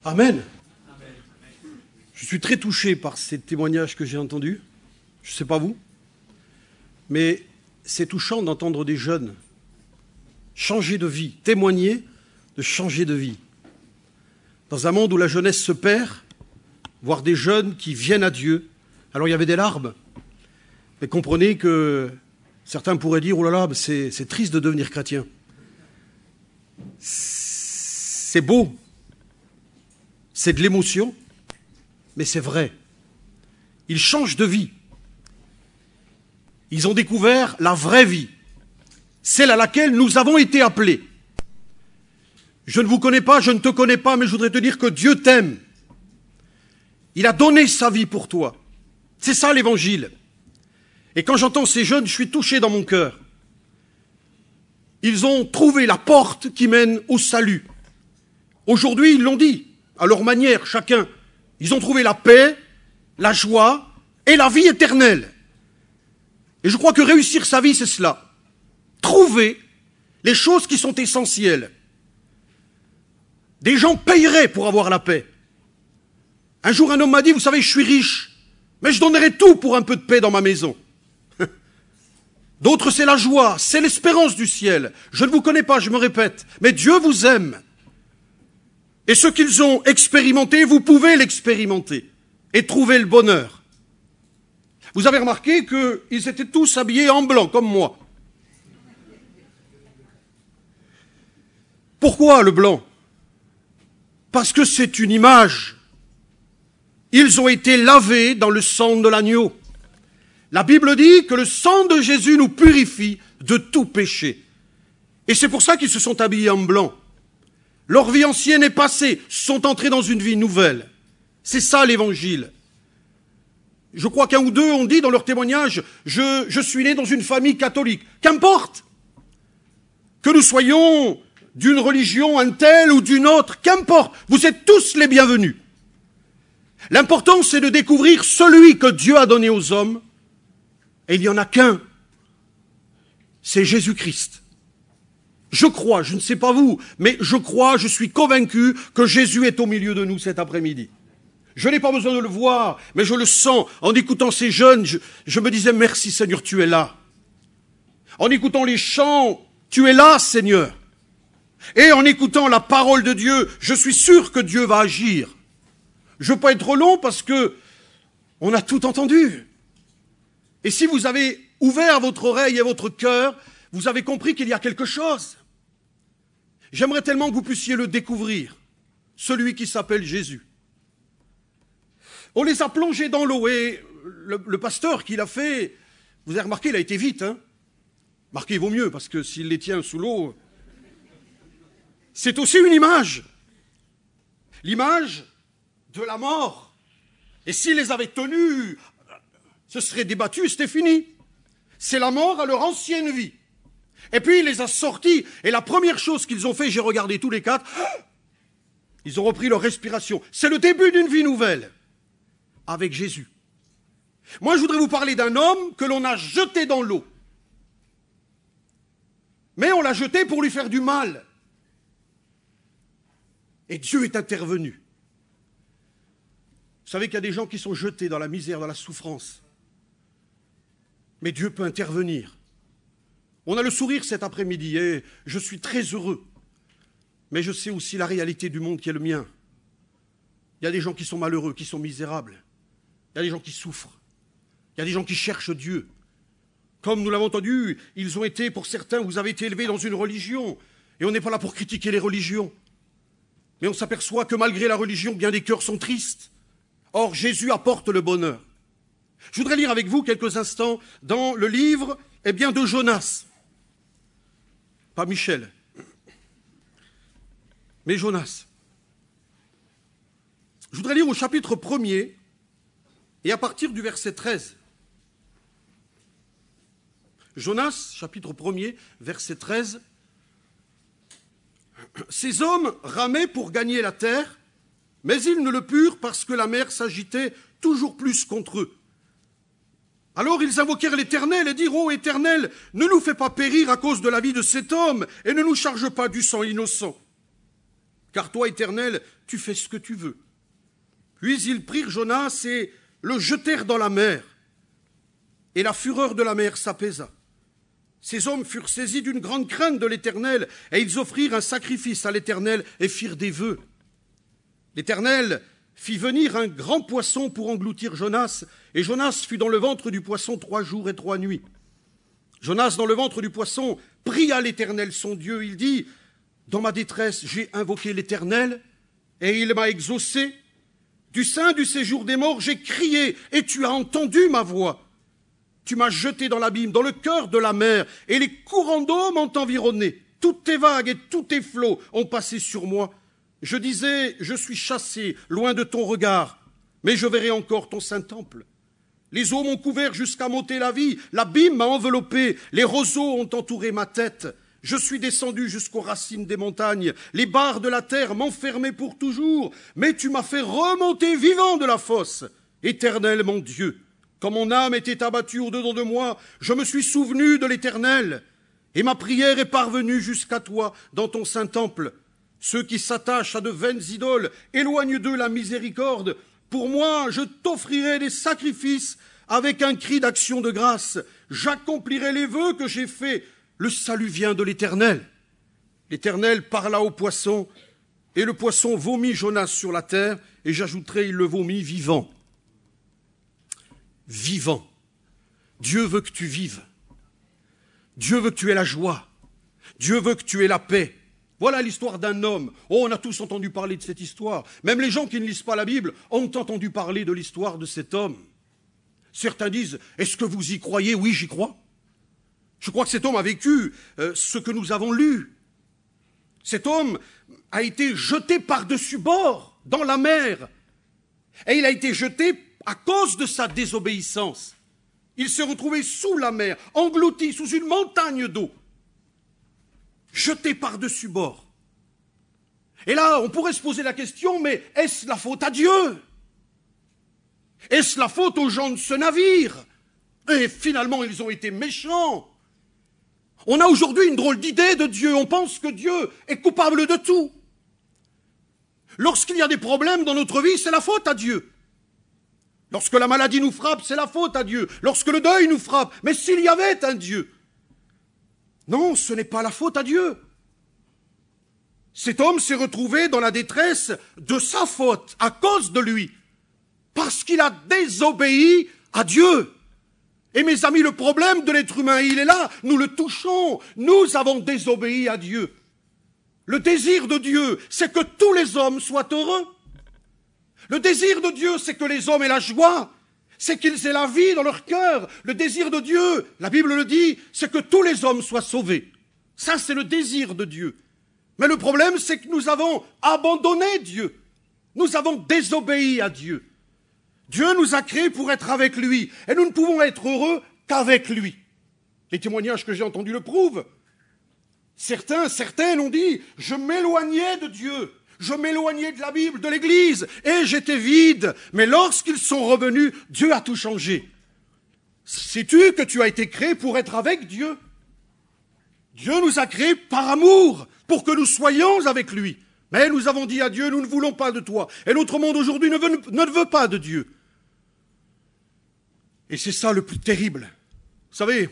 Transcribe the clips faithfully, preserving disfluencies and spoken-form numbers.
Amen. Je suis très touché par ces témoignages que j'ai entendus. Je ne sais pas vous, mais c'est touchant d'entendre des jeunes changer de vie, témoigner de changer de vie. Dans un monde où la jeunesse se perd, voir des jeunes qui viennent à Dieu. Alors il y avait des larmes, mais comprenez que certains pourraient dire « Oh là là, c'est, c'est triste de devenir chrétien ». C'est beau, c'est de l'émotion, mais c'est vrai. Ils changent de vie. Ils ont découvert la vraie vie, celle à laquelle nous avons été appelés. Je ne vous connais pas, je ne te connais pas, mais je voudrais te dire que Dieu t'aime. Il a donné sa vie pour toi. C'est ça l'évangile. Et quand j'entends ces jeunes, je suis touché dans mon cœur. Ils ont trouvé la porte qui mène au salut. Aujourd'hui, ils l'ont dit, à leur manière, chacun. Ils ont trouvé la paix, la joie et la vie éternelle. Et je crois que réussir sa vie, c'est cela. Trouver les choses qui sont essentielles. Des gens payeraient pour avoir la paix. Un jour, un homme m'a dit, vous savez, je suis riche, mais je donnerais tout pour un peu de paix dans ma maison. D'autres, c'est la joie, c'est l'espérance du ciel. Je ne vous connais pas, je me répète, mais Dieu vous aime. Et ce qu'ils ont expérimenté, vous pouvez l'expérimenter et trouver le bonheur. Vous avez remarqué qu'ils étaient tous habillés en blanc, comme moi. Pourquoi le blanc? Parce que c'est une image. Ils ont été lavés dans le sang de l'agneau. La Bible dit que le sang de Jésus nous purifie de tout péché. Et c'est pour ça qu'ils se sont habillés en blanc. Leur vie ancienne est passée, sont entrés dans une vie nouvelle. C'est ça l'évangile. Je crois qu'un ou deux ont dit dans leur témoignage, je, je suis né dans une famille catholique. Qu'importe que nous soyons d'une religion, un tel ou d'une autre, qu'importe, vous êtes tous les bienvenus. L'important, c'est de découvrir celui que Dieu a donné aux hommes, et il n'y en a qu'un, c'est Jésus-Christ. Je crois, je ne sais pas vous, mais je crois, je suis convaincu que Jésus est au milieu de nous cet après-midi. Je n'ai pas besoin de le voir, mais je le sens. En écoutant ces jeunes, je, je me disais, merci Seigneur, tu es là. En écoutant les chants, tu es là Seigneur. Et en écoutant la parole de Dieu, je suis sûr que Dieu va agir. Je ne veux pas être trop long parce que on a tout entendu. Et si vous avez ouvert votre oreille et votre cœur, vous avez compris qu'il y a quelque chose. J'aimerais tellement que vous puissiez le découvrir, celui qui s'appelle Jésus. On les a plongés dans l'eau et le, le pasteur qui l'a fait, vous avez remarqué, il a été vite. Hein. Marqué, il vaut mieux parce que s'il les tient sous l'eau, c'est aussi une image. L'image de la mort. Et s'ils les avaient tenus, ce serait débattu, c'était fini. C'est la mort à leur ancienne vie. Et puis il les a sortis. Et la première chose qu'ils ont fait, j'ai regardé tous les quatre, ils ont repris leur respiration. C'est le début d'une vie nouvelle. Avec Jésus. Moi, je voudrais vous parler d'un homme que l'on a jeté dans l'eau. Mais on l'a jeté pour lui faire du mal. Et Dieu est intervenu. Vous savez qu'il y a des gens qui sont jetés dans la misère, dans la souffrance. Mais Dieu peut intervenir. On a le sourire cet après-midi et je suis très heureux. Mais je sais aussi la réalité du monde qui est le mien. Il y a des gens qui sont malheureux, qui sont misérables. Il y a des gens qui souffrent. Il y a des gens qui cherchent Dieu. Comme nous l'avons entendu, ils ont été, pour certains, vous avez été élevés dans une religion. Et on n'est pas là pour critiquer les religions. Mais on s'aperçoit que malgré la religion, bien des cœurs sont tristes. Or, Jésus apporte le bonheur. Je voudrais lire avec vous quelques instants dans le livre, eh bien, de Jonas. Pas Michel, mais Jonas. Je voudrais lire au chapitre premier, et à partir du verset treize. Jonas, chapitre premier, verset treize. Ces hommes ramaient pour gagner la terre, mais ils ne le purent parce que la mer s'agitait toujours plus contre eux. Alors ils invoquèrent l'Éternel et dirent, ô Éternel, ne nous fais pas périr à cause de la vie de cet homme et ne nous charge pas du sang innocent. car toi, Éternel, tu fais ce que tu veux. » Puis ils prirent Jonas et le jetèrent dans la mer. Et la fureur de la mer s'apaisa. Ces hommes furent saisis d'une grande crainte de l'Éternel, et ils offrirent un sacrifice à l'Éternel et firent des vœux. L'Éternel fit venir un grand poisson pour engloutir Jonas, et Jonas fut dans le ventre du poisson trois jours et trois nuits. Jonas, dans le ventre du poisson, pria l'Éternel son Dieu. Il dit, « Dans ma détresse, j'ai invoqué l'Éternel, et il m'a exaucé. Du sein du séjour des morts, j'ai crié, et tu as entendu ma voix. Tu m'as jeté dans l'abîme, dans le cœur de la mer, et les courants d'eau m'ont environné. Toutes tes vagues et tous tes flots ont passé sur moi. Je disais, je suis chassé, loin de ton regard, mais je verrai encore ton saint temple. Les eaux m'ont couvert jusqu'à m'ôter la vie, l'abîme m'a enveloppé, les roseaux ont entouré ma tête. Je suis descendu jusqu'aux racines des montagnes, les barres de la terre m'enfermaient pour toujours, mais tu m'as fait remonter vivant de la fosse. Éternel mon Dieu, quand mon âme était abattue au-dedans de moi, je me suis souvenu de l'Éternel, et ma prière est parvenue jusqu'à toi dans ton saint temple. Ceux qui s'attachent à de vaines idoles, éloigne d'eux la miséricorde. Pour moi, je t'offrirai des sacrifices avec un cri d'action de grâce. J'accomplirai les vœux que j'ai faits. Le salut vient de l'Éternel. L'Éternel parla au poisson, et le poisson vomit Jonas sur la terre, et j'ajouterai, il le vomit vivant. Vivant. Dieu veut que tu vives. Dieu veut que tu aies la joie. Dieu veut que tu aies la paix. Voilà l'histoire d'un homme. Oh, on a tous entendu parler de cette histoire. Même les gens qui ne lisent pas la Bible ont entendu parler de l'histoire de cet homme. Certains disent, est-ce que vous y croyez? Oui, j'y crois. Je crois que cet homme a vécu euh, ce que nous avons lu. Cet homme a été jeté par-dessus bord dans la mer. Et il a été jeté à cause de sa désobéissance. Il s'est retrouvé sous la mer, englouti sous une montagne d'eau, jeté par-dessus bord. Et là, on pourrait se poser la question, mais est-ce la faute à Dieu? Est-ce la faute aux gens de ce navire? Et finalement, ils ont été méchants. On a aujourd'hui une drôle d'idée de Dieu. On pense que Dieu est coupable de tout. Lorsqu'il y a des problèmes dans notre vie, c'est la faute à Dieu. Lorsque la maladie nous frappe, c'est la faute à Dieu. Lorsque le deuil nous frappe, mais s'il y avait un Dieu. Non, ce n'est pas la faute à Dieu. Cet homme s'est retrouvé dans la détresse de sa faute, à cause de lui, parce qu'il a désobéi à Dieu. Et mes amis, le problème de l'être humain, il est là, nous le touchons, nous avons désobéi à Dieu. Le désir de Dieu, c'est que tous les hommes soient heureux. Le désir de Dieu, c'est que les hommes aient la joie, c'est qu'ils aient la vie dans leur cœur. Le désir de Dieu, la Bible le dit, c'est que tous les hommes soient sauvés. Ça, c'est le désir de Dieu. Mais le problème, c'est que nous avons abandonné Dieu. Nous avons désobéi à Dieu. Dieu nous a créés pour être avec lui, et nous ne pouvons être heureux qu'avec lui. Les témoignages que j'ai entendus le prouvent. Certains, certaines ont dit, je m'éloignais de Dieu. Je m'éloignais de la Bible, de l'Église, et j'étais vide. Mais lorsqu'ils sont revenus, Dieu a tout changé. Sais-tu que tu as été créé pour être avec Dieu? Dieu nous a créés par amour, pour que nous soyons avec lui. Mais nous avons dit à Dieu, nous ne voulons pas de toi. Et notre monde aujourd'hui ne veut, ne veut pas de Dieu. Et c'est ça le plus terrible. Vous savez,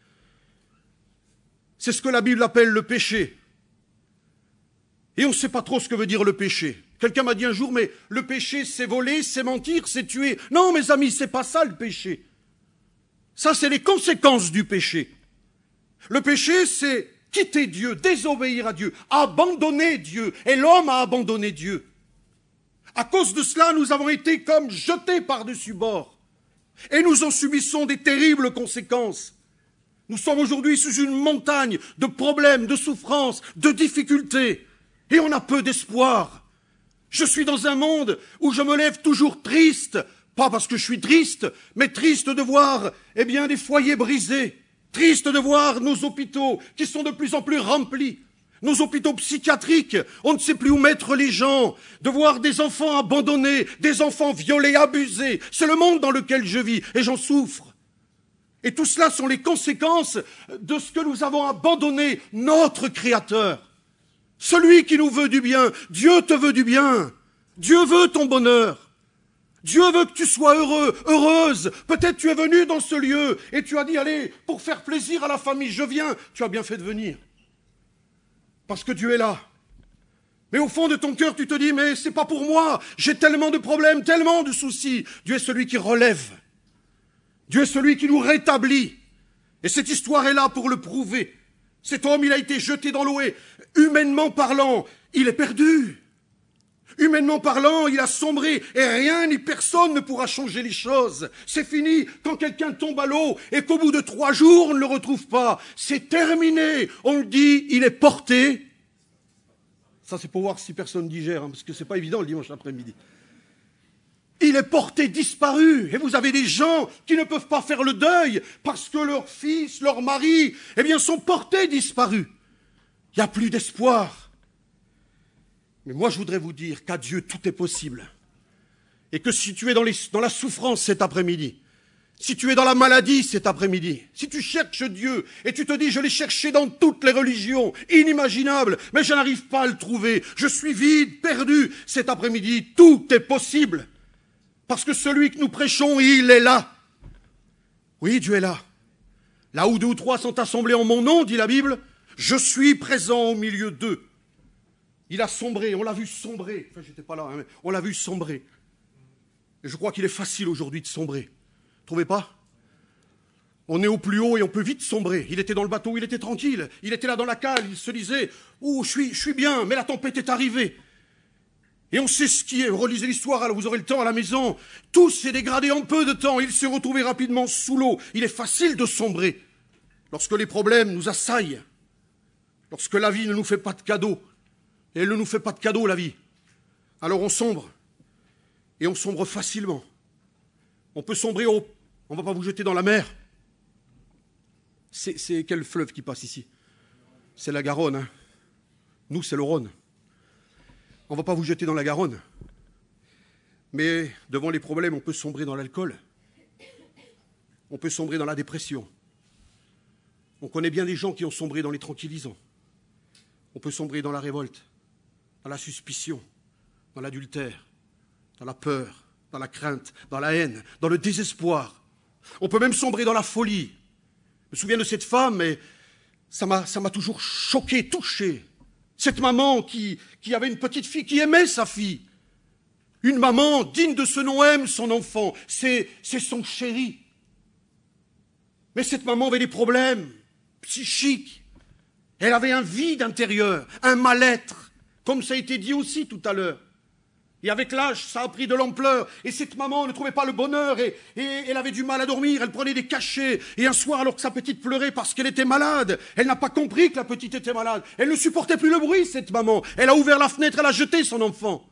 c'est ce que la Bible appelle le péché. Et on ne sait pas trop ce que veut dire le péché. Quelqu'un m'a dit un jour, mais le péché, c'est voler, c'est mentir, c'est tuer. Non, mes amis, c'est pas ça le péché. Ça, c'est les conséquences du péché. Le péché, c'est quitter Dieu, désobéir à Dieu, abandonner Dieu. Et l'homme a abandonné Dieu. À cause de cela, nous avons été comme jetés par-dessus bord. Et nous en subissons des terribles conséquences. Nous sommes aujourd'hui sous une montagne de problèmes, de souffrances, de difficultés. Et on a peu d'espoir. Je suis dans un monde où je me lève toujours triste, pas parce que je suis triste, mais triste de voir, eh bien, des foyers brisés, triste de voir nos hôpitaux qui sont de plus en plus remplis, nos hôpitaux psychiatriques, on ne sait plus où mettre les gens, de voir des enfants abandonnés, des enfants violés, abusés. C'est le monde dans lequel je vis et j'en souffre. Et tout cela sont les conséquences de ce que nous avons abandonné, notre Créateur. Celui qui nous veut du bien. Dieu te veut du bien. Dieu veut ton bonheur. Dieu veut que tu sois heureux, heureuse. Peut-être tu es venu dans ce lieu et tu as dit, allez, pour faire plaisir à la famille, je viens. Tu as bien fait de venir. Parce que Dieu est là. Mais au fond de ton cœur, tu te dis, mais c'est pas pour moi. J'ai tellement de problèmes, tellement de soucis. Dieu est celui qui relève. Dieu est celui qui nous rétablit. Et cette histoire est là pour le prouver. Cet homme, il a été jeté dans l'eau et, humainement parlant, il est perdu. Humainement parlant, il a sombré et rien ni personne ne pourra changer les choses. C'est fini quand quelqu'un tombe à l'eau et qu'au bout de trois jours, on ne le retrouve pas. C'est terminé. On le dit, il est porté. Ça, c'est pour voir si personne digère, hein, parce que c'est pas évident le dimanche après-midi. Il est porté disparu. Et vous avez des gens qui ne peuvent pas faire le deuil parce que leurs fils, leurs maris, eh bien, sont portés disparus. Il n'y a plus d'espoir. Mais moi, je voudrais vous dire qu'à Dieu, tout est possible. Et que si tu es dans, les, dans la souffrance cet après-midi, si tu es dans la maladie cet après-midi, si tu cherches Dieu et tu te dis, je l'ai cherché dans toutes les religions, inimaginable, mais je n'arrive pas à le trouver, je suis vide, perdu, cet après-midi, tout est possible. Parce que celui que nous prêchons, il est là. Oui, Dieu est là. Là où deux ou trois sont assemblés en mon nom, dit la Bible, je suis présent au milieu d'eux. Il a sombré, on l'a vu sombrer. Enfin, j'étais pas là, hein, mais on l'a vu sombrer. Et je crois qu'il est facile aujourd'hui de sombrer. Trouvez pas? On est au plus haut et on peut vite sombrer. Il était dans le bateau, il était tranquille. Il était là dans la cale, il se disait « Oh, je suis, je suis bien, mais la tempête est arrivée. » Et on sait ce qui est. Relisez l'histoire, alors vous aurez le temps à la maison. Tout s'est dégradé en peu de temps. Il s'est retrouvé rapidement sous l'eau. Il est facile de sombrer. Lorsque les problèmes nous assaillent, lorsque la vie ne nous fait pas de cadeaux, et elle ne nous fait pas de cadeaux, la vie, alors on sombre. Et on sombre facilement. On peut sombrer au... On ne va pas vous jeter dans la mer. C'est, c'est quel fleuve qui passe ici? C'est la Garonne. Hein. Nous, c'est le Rhône. On ne va pas vous jeter dans la Garonne. Mais devant les problèmes, on peut sombrer dans l'alcool. On peut sombrer dans la dépression. On connaît bien des gens qui ont sombré dans les tranquillisants. On peut sombrer dans la révolte, dans la suspicion, dans l'adultère, dans la peur, dans la crainte, dans la haine, dans le désespoir. On peut même sombrer dans la folie. Je me souviens de cette femme, et ça m'a, ça m'a toujours choqué, touché. Cette maman qui, qui avait une petite fille, qui aimait sa fille. Une maman digne de ce nom aime son enfant. C'est, c'est son chéri. Mais cette maman avait des problèmes psychiques. Elle avait un vide intérieur, un mal-être, comme ça a été dit aussi tout à l'heure. Et avec l'âge, ça a pris de l'ampleur. Et cette maman ne trouvait pas le bonheur et, et elle avait du mal à dormir. Elle prenait des cachets. Et un soir, alors que sa petite pleurait parce qu'elle était malade, elle n'a pas compris que la petite était malade. Elle ne supportait plus le bruit, cette maman. Elle a ouvert la fenêtre, elle a jeté son enfant.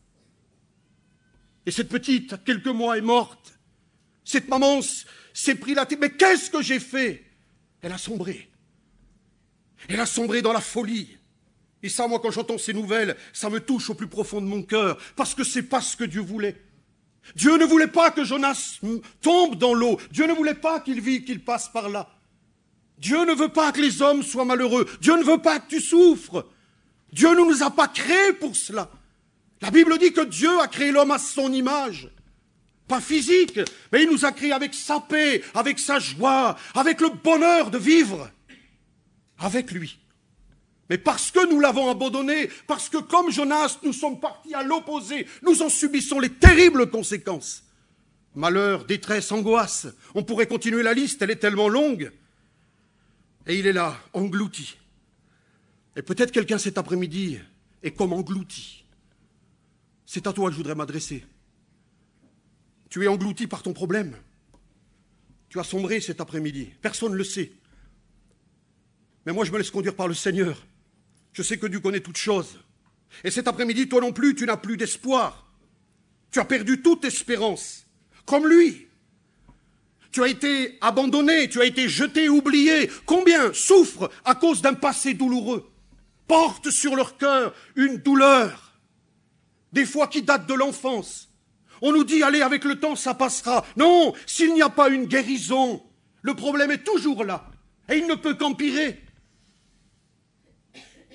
Et cette petite, à quelques mois, est morte. Cette maman s'est pris la tête. Mais qu'est-ce que j'ai fait? Elle a sombré. Elle a sombré dans la folie. Et ça, moi, quand j'entends ces nouvelles, ça me touche au plus profond de mon cœur, parce que c'est pas ce que Dieu voulait. Dieu ne voulait pas que Jonas tombe dans l'eau. Dieu ne voulait pas qu'il vive, qu'il passe par là. Dieu ne veut pas que les hommes soient malheureux. Dieu ne veut pas que tu souffres. Dieu ne nous a pas créés pour cela. La Bible dit que Dieu a créé l'homme à son image. Pas physique, mais il nous a créés avec sa paix, avec sa joie, avec le bonheur de vivre avec lui. Mais parce que nous l'avons abandonné, parce que comme Jonas, nous sommes partis à l'opposé, nous en subissons les terribles conséquences. Malheur, détresse, angoisse, on pourrait continuer la liste, elle est tellement longue. Et il est là, englouti. Et peut-être quelqu'un cet après-midi est comme englouti. C'est à toi que je voudrais m'adresser. Tu es englouti par ton problème. Tu as sombré cet après-midi. Personne ne le sait. Mais moi, je me laisse conduire par le Seigneur. Je sais que Dieu connaît toutes choses. Et cet après-midi, toi non plus, tu n'as plus d'espoir. Tu as perdu toute espérance. Comme lui. Tu as été abandonné, tu as été jeté, oublié. Combien souffrent à cause d'un passé douloureux? Portent sur leur cœur une douleur. Des fois qui date de l'enfance. On nous dit, allez, avec le temps, ça passera. Non, s'il n'y a pas une guérison, le problème est toujours là. Et il ne peut qu'empirer.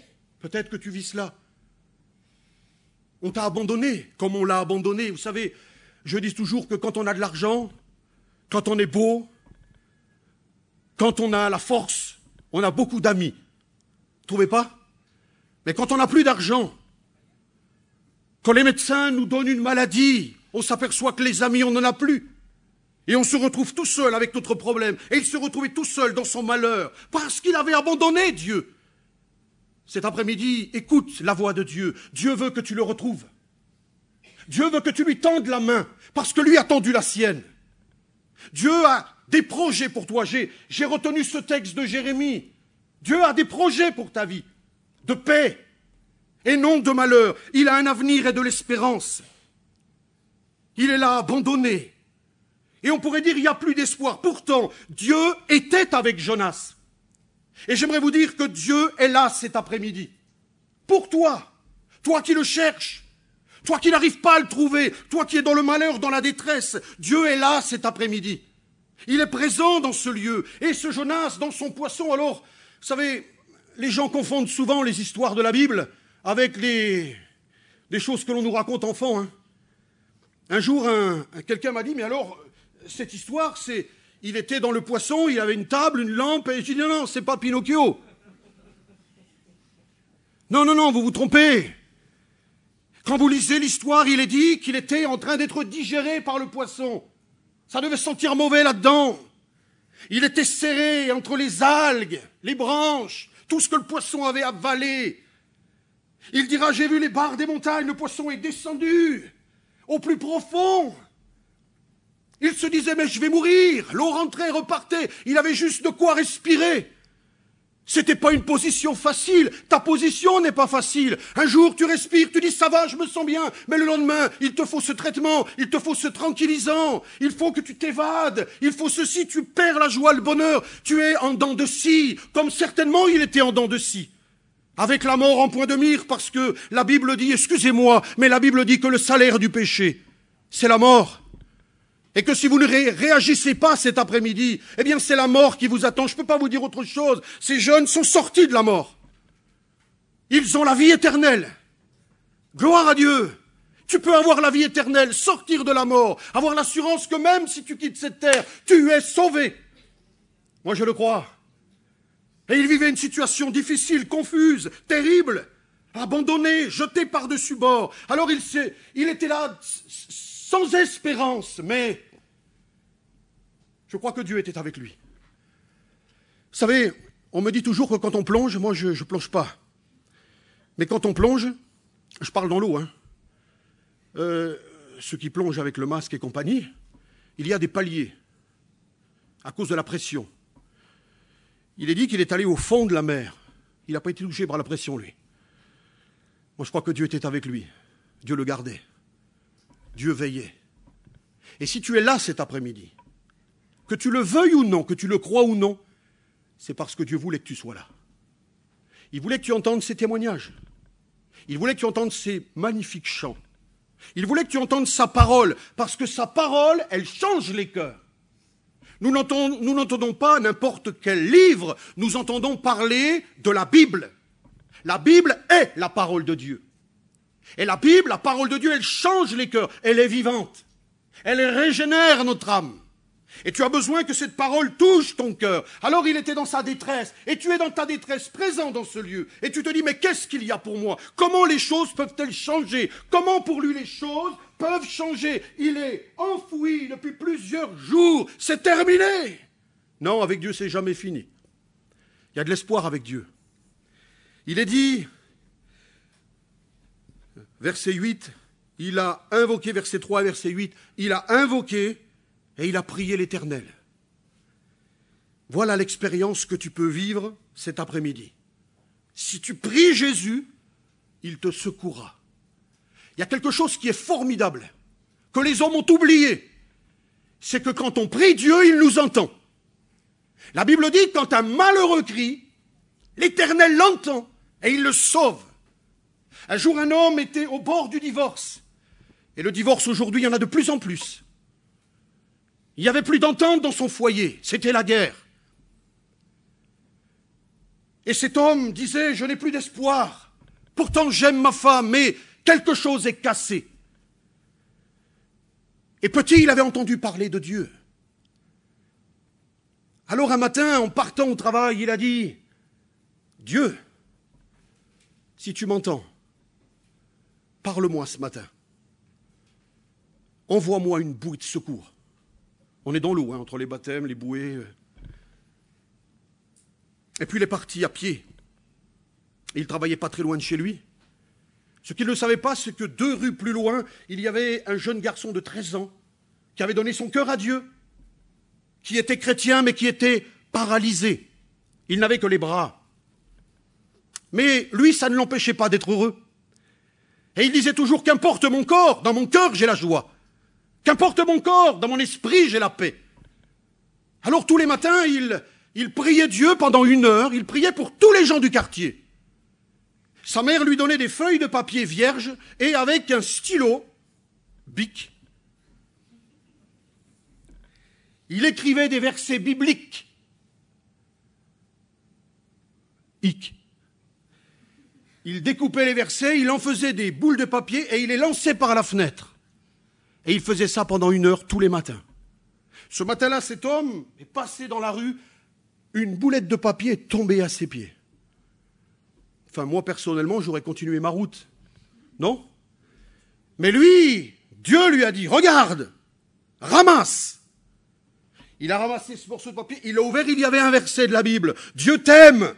Peut-être que tu vis cela. On t'a abandonné, comme on l'a abandonné. Vous savez, je dis toujours que quand on a de l'argent, quand on est beau, quand on a la force, on a beaucoup d'amis. Vous trouvez pas? Mais quand on n'a plus d'argent, quand les médecins nous donnent une maladie, on s'aperçoit que les amis, on n'en a plus. Et on se retrouve tout seul avec notre problème. Et il se retrouvait tout seul dans son malheur, parce qu'il avait abandonné Dieu. Cet après-midi, écoute la voix de Dieu. Dieu veut que tu le retrouves. Dieu veut que tu lui tendes la main, parce que lui a tendu la sienne. Dieu a des projets pour toi. J'ai, j'ai retenu ce texte de Jérémie. Dieu a des projets pour ta vie, de paix et non de malheur. Il a un avenir et de l'espérance. Il est là, abandonné. Et on pourrait dire, il n'y a plus d'espoir. Pourtant, Dieu était avec Jonas. Et j'aimerais vous dire que Dieu est là cet après-midi. Pour toi, toi qui le cherches, toi qui n'arrives pas à le trouver, toi qui es dans le malheur, dans la détresse, Dieu est là cet après-midi. Il est présent dans ce lieu. Et ce Jonas, dans son poisson, alors, vous savez, les gens confondent souvent les histoires de la Bible avec les, des choses que l'on nous raconte enfant. Hein. Un jour, un, un, quelqu'un m'a dit, mais alors, cette histoire, c'est, il était dans le poisson, il avait une table, une lampe, et j'ai dit, non, non, c'est pas Pinocchio. Non, non, non, vous vous trompez. Quand vous lisez l'histoire, il est dit qu'il était en train d'être digéré par le poisson. Ça devait sentir mauvais là-dedans. Il était serré entre les algues, les branches, tout ce que le poisson avait avalé. Il dira, j'ai vu les barres des montagnes, le poisson est descendu au plus profond. Il se disait, mais je vais mourir. L'eau rentrait, repartait. Il avait juste de quoi respirer. C'était pas une position facile. Ta position n'est pas facile. Un jour, tu respires, tu dis, ça va, je me sens bien. Mais le lendemain, il te faut ce traitement, il te faut ce tranquillisant. Il faut que tu t'évades. Il faut ceci, tu perds la joie, le bonheur. Tu es en dents de scie, comme certainement il était en dents de scie. Avec la mort en point de mire, parce que la Bible dit, excusez-moi, mais la Bible dit que le salaire du péché, c'est la mort. Et que si vous ne ré- réagissez pas cet après-midi, eh bien c'est la mort qui vous attend. Je ne peux pas vous dire autre chose. Ces jeunes sont sortis de la mort. Ils ont la vie éternelle. Gloire à Dieu. Tu peux avoir la vie éternelle, sortir de la mort, avoir l'assurance que même si tu quittes cette terre, tu es sauvé. Moi je le crois. Et ils vivaient une situation difficile, confuse, terrible, abandonné, jeté par-dessus bord. Alors il, s'est, il était là sans espérance, mais je crois que Dieu était avec lui. Vous savez, on me dit toujours que quand on plonge, moi je ne plonge pas. Mais quand on plonge, je parle dans l'eau, hein, euh, ceux qui plongent avec le masque et compagnie, il y a des paliers à cause de la pression. Il est dit qu'il est allé au fond de la mer. Il n'a pas été touché par la pression, lui. Moi, je crois que Dieu était avec lui. Dieu le gardait. Dieu veillait. Et si tu es là cet après-midi, que tu le veuilles ou non, que tu le crois ou non, c'est parce que Dieu voulait que tu sois là. Il voulait que tu entendes ces témoignages. Il voulait que tu entendes ces magnifiques chants. Il voulait que tu entendes sa parole, parce que sa parole, elle change les cœurs. Nous n'entendons, nous n'entendons pas n'importe quel livre, nous entendons parler de la Bible. La Bible est la parole de Dieu. Et la Bible, la parole de Dieu, elle change les cœurs, elle est vivante. Elle régénère notre âme. Et tu as besoin que cette parole touche ton cœur. Alors il était dans sa détresse, et tu es dans ta détresse, présent dans ce lieu. Et tu te dis, mais qu'est-ce qu'il y a pour moi? Comment les choses peuvent-elles changer? Comment pour lui les choses peuvent changer? Il est enfoui depuis plusieurs jours, c'est terminé. Non, avec Dieu, c'est jamais fini. Il y a de l'espoir avec Dieu. Il est dit, verset huit, il a invoqué, verset trois, verset huit, il a invoqué et il a prié l'Éternel. Voilà l'expérience que tu peux vivre cet après-midi. Si tu pries Jésus, il te secourra. Il y a quelque chose qui est formidable, que les hommes ont oublié. C'est que quand on prie Dieu, il nous entend. La Bible dit que quand un malheureux crie, l'Éternel l'entend et il le sauve. Un jour, un homme était au bord du divorce. Et le divorce, aujourd'hui, il y en a de plus en plus. Il n'y avait plus d'entente dans son foyer. C'était la guerre. Et cet homme disait, je n'ai plus d'espoir. Pourtant j'aime ma femme, mais quelque chose est cassé. Et petit, il avait entendu parler de Dieu. Alors un matin, en partant au travail, il a dit, Dieu, si tu m'entends, parle-moi ce matin. Envoie-moi une bouée de secours. On est dans l'eau, hein, entre les baptêmes, les bouées. Et puis il est parti à pied. Il ne travaillait pas très loin de chez lui. Ce qu'il ne savait pas, c'est que deux rues plus loin, il y avait un jeune garçon de treize ans qui avait donné son cœur à Dieu, qui était chrétien mais qui était paralysé. Il n'avait que les bras. Mais lui, ça ne l'empêchait pas d'être heureux. Et il disait toujours, qu'importe mon corps, dans mon cœur j'ai la joie. Qu'importe mon corps, dans mon esprit j'ai la paix. Alors tous les matins, il, il priait Dieu pendant une heure, il priait pour tous les gens du quartier. Sa mère lui donnait des feuilles de papier vierges et avec un stylo, bic, il écrivait des versets bibliques. Hic. Il découpait les versets, il en faisait des boules de papier et il les lançait par la fenêtre. Et il faisait ça pendant une heure tous les matins. Ce matin-là, cet homme est passé dans la rue, une boulette de papier est tombée à ses pieds. Enfin, moi, personnellement, j'aurais continué ma route. Non? Mais lui, Dieu lui a dit, regarde, ramasse. Il a ramassé ce morceau de papier, il l'a ouvert, il y avait un verset de la Bible. Dieu t'aime.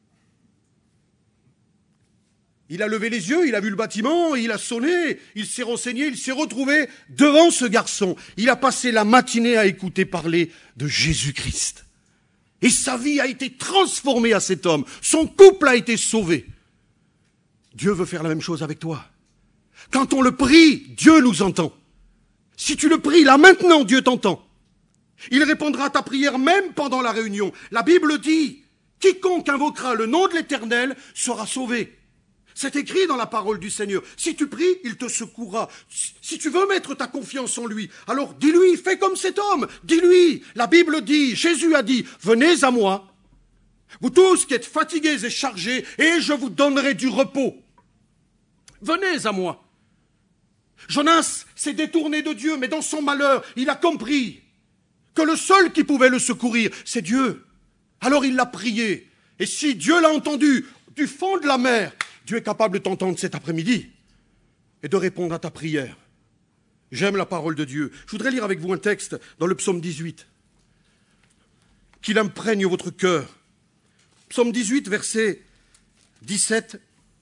Il a levé les yeux, il a vu le bâtiment, il a sonné, il s'est renseigné, il s'est retrouvé devant ce garçon. Il a passé la matinée à écouter parler de Jésus-Christ. Et sa vie a été transformée à cet homme. Son couple a été sauvé. Dieu veut faire la même chose avec toi. Quand on le prie, Dieu nous entend. Si tu le pries là maintenant, Dieu t'entend. Il répondra à ta prière même pendant la réunion. La Bible dit, quiconque invoquera le nom de l'Éternel sera sauvé. C'est écrit dans la parole du Seigneur. Si tu pries, il te secourra. Si tu veux mettre ta confiance en lui, alors dis-lui, fais comme cet homme. Dis-lui, la Bible dit, Jésus a dit, venez à moi, vous tous qui êtes fatigués et chargés, et je vous donnerai du repos. Venez à moi. Jonas s'est détourné de Dieu, mais dans son malheur, il a compris que le seul qui pouvait le secourir, c'est Dieu. Alors il l'a prié. Et si Dieu l'a entendu du fond de la mer, Dieu est capable de t'entendre cet après-midi et de répondre à ta prière. J'aime la parole de Dieu. Je voudrais lire avec vous un texte dans le psaume dix-huit. Qu'il imprègne votre cœur. Psaume dix-huit, verset dix-sept.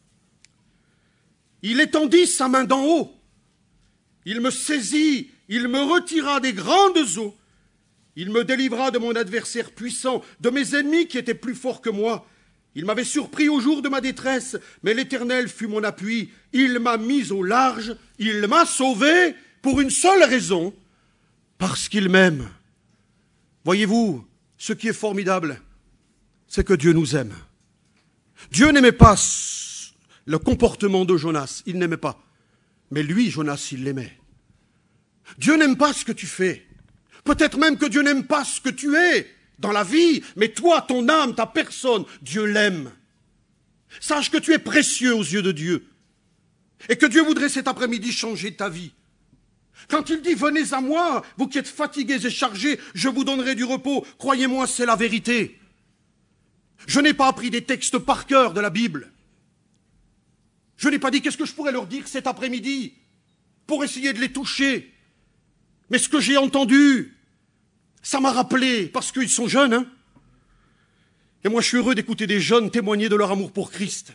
Il étendit sa main d'en haut. Il me saisit, il me retira des grandes eaux. Il me délivra de mon adversaire puissant, de mes ennemis qui étaient plus forts que moi. Il m'avait surpris au jour de ma détresse, mais l'Éternel fut mon appui. Il m'a mis au large, il m'a sauvé pour une seule raison, parce qu'il m'aime. Voyez-vous, ce qui est formidable, c'est que Dieu nous aime. Dieu n'aimait pas le comportement de Jonas, il n'aimait pas. Mais lui, Jonas, il l'aimait. Dieu n'aime pas ce que tu fais. Peut-être même que Dieu n'aime pas ce que tu es dans la vie, mais toi, ton âme, ta personne, Dieu l'aime. Sache que tu es précieux aux yeux de Dieu et que Dieu voudrait cet après-midi changer ta vie. Quand il dit « Venez à moi, vous qui êtes fatigués et chargés, je vous donnerai du repos », croyez-moi, c'est la vérité. Je n'ai pas appris des textes par cœur de la Bible. Je n'ai pas dit qu'est-ce que je pourrais leur dire cet après-midi pour essayer de les toucher. Mais ce que j'ai entendu, ça m'a rappelé, parce qu'ils sont jeunes, hein. Et moi, je suis heureux d'écouter des jeunes témoigner de leur amour pour Christ.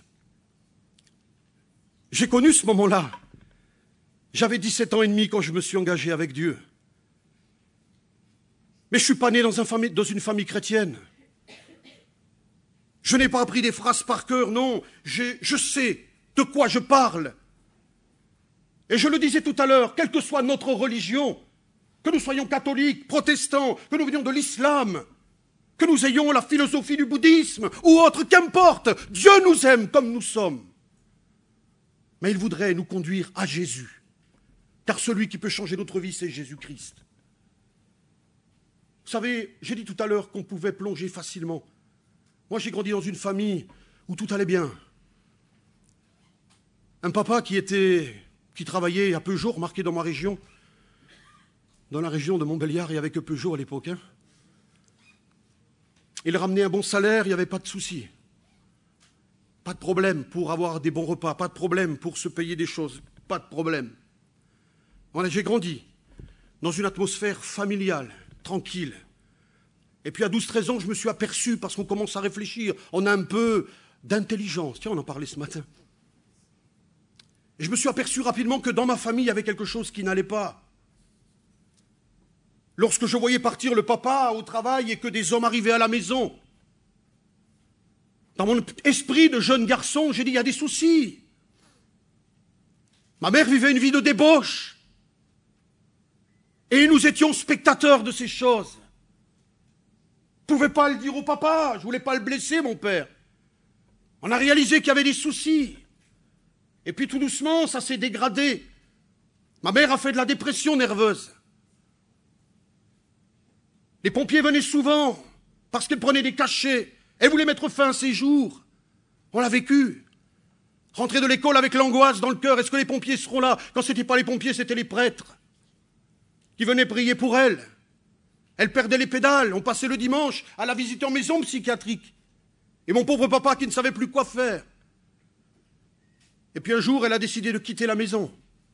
J'ai connu ce moment-là. J'avais dix-sept ans et demi quand je me suis engagé avec Dieu. Mais je ne suis pas né dans, un famille, dans une famille chrétienne. Je n'ai pas appris des phrases par cœur, non. J'ai, je sais de quoi je parle. Et je le disais tout à l'heure, quelle que soit notre religion, que nous soyons catholiques, protestants, que nous venions de l'islam, que nous ayons la philosophie du bouddhisme ou autre, qu'importe, Dieu nous aime comme nous sommes. Mais il voudrait nous conduire à Jésus, car celui qui peut changer notre vie, c'est Jésus-Christ. Vous savez, j'ai dit tout à l'heure qu'on pouvait plonger facilement. Moi, j'ai grandi dans une famille où tout allait bien. Un papa qui était, qui travaillait à Peugeot, remarqué dans ma région, dans la région de Montbéliard, il y avait que Peugeot à l'époque. Hein. Il ramenait un bon salaire, il n'y avait pas de souci. Pas de problème pour avoir des bons repas, pas de problème pour se payer des choses, pas de problème. Voilà, j'ai grandi dans une atmosphère familiale, tranquille. Et puis à douze treize ans, je me suis aperçu, parce qu'on commence à réfléchir, on a un peu d'intelligence. Tiens, on en parlait ce matin. Et je me suis aperçu rapidement que dans ma famille, il y avait quelque chose qui n'allait pas. Lorsque je voyais partir le papa au travail et que des hommes arrivaient à la maison, dans mon esprit de jeune garçon, j'ai dit, il y a des soucis. Ma mère vivait une vie de débauche. Et nous étions spectateurs de ces choses. Je ne pouvais pas le dire au papa, je ne voulais pas le blesser, mon père. On a réalisé qu'il y avait des soucis. Et puis tout doucement, ça s'est dégradé. Ma mère a fait de la dépression nerveuse. Les pompiers venaient souvent parce qu'elle prenait des cachets. Elle voulait mettre fin à ses jours. On l'a vécu. Rentrer de l'école avec l'angoisse dans le cœur. Est-ce que les pompiers seront là? Quand ce n'était pas les pompiers, c'était les prêtres qui venaient prier pour elle. Elle perdait les pédales. On passait le dimanche à la visiter en maison psychiatrique. Et mon pauvre papa qui ne savait plus quoi faire. Et puis un jour, elle a décidé de quitter la maison.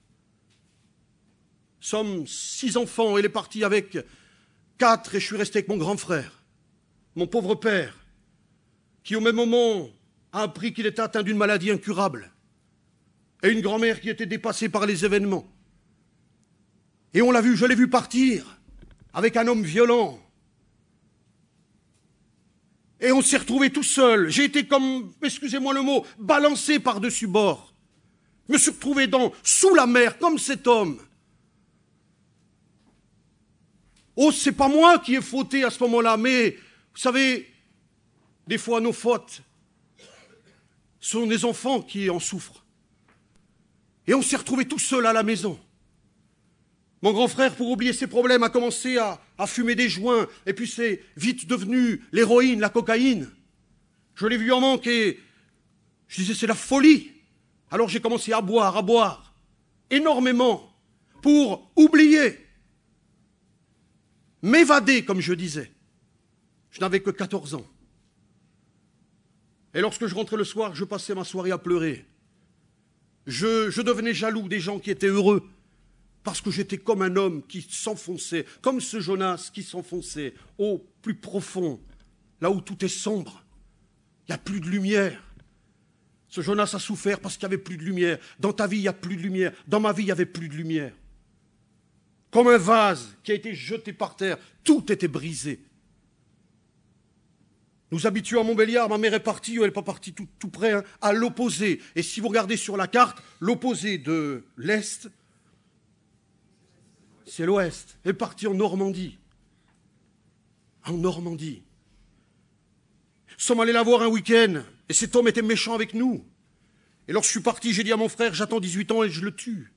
Nous sommes six enfants. Elle est partie avec quatre et je suis resté avec mon grand frère. Mon pauvre père, qui au même moment a appris qu'il était atteint d'une maladie incurable. Et une grand-mère qui était dépassée par les événements. Et on l'a vu, je l'ai vu partir avec un homme violent. Et on s'est retrouvé tout seul. J'ai été comme, excusez-moi le mot, balancé par-dessus bord. Je me suis retrouvé dans, sous la mer, comme cet homme. Oh, c'est pas moi qui ai fauté à ce moment-là, mais, vous savez, des fois nos fautes sont des enfants qui en souffrent. Et on s'est retrouvé tout seul à la maison. Mon grand frère, pour oublier ses problèmes, a commencé à, à fumer des joints, et puis c'est vite devenu l'héroïne, la cocaïne. Je l'ai vu en manque et je disais, c'est la folie. Alors j'ai commencé à boire, à boire, énormément, pour oublier, m'évader, comme je disais. Je n'avais que quatorze ans. Et lorsque je rentrais le soir, je passais ma soirée à pleurer. Je, je devenais jaloux des gens qui étaient heureux, parce que j'étais comme un homme qui s'enfonçait, comme ce Jonas qui s'enfonçait au plus profond, là où tout est sombre. Il n'y a plus de lumière. Ce Jonas a souffert parce qu'il n'y avait plus de lumière. Dans ta vie, il n'y a plus de lumière. Dans ma vie, il n'y avait plus de lumière. Comme un vase qui a été jeté par terre, tout était brisé. Nous habitions à Montbéliard, ma mère est partie, elle n'est pas partie tout, tout près, hein, à l'opposé. Et si vous regardez sur la carte, l'opposé de l'Est, c'est l'Ouest. Elle est partie en Normandie. En Normandie. Nous sommes allés la voir un week-end, et cet homme était méchant avec nous. Et lorsque je suis parti, j'ai dit à mon frère, j'attends dix-huit ans et je le tue.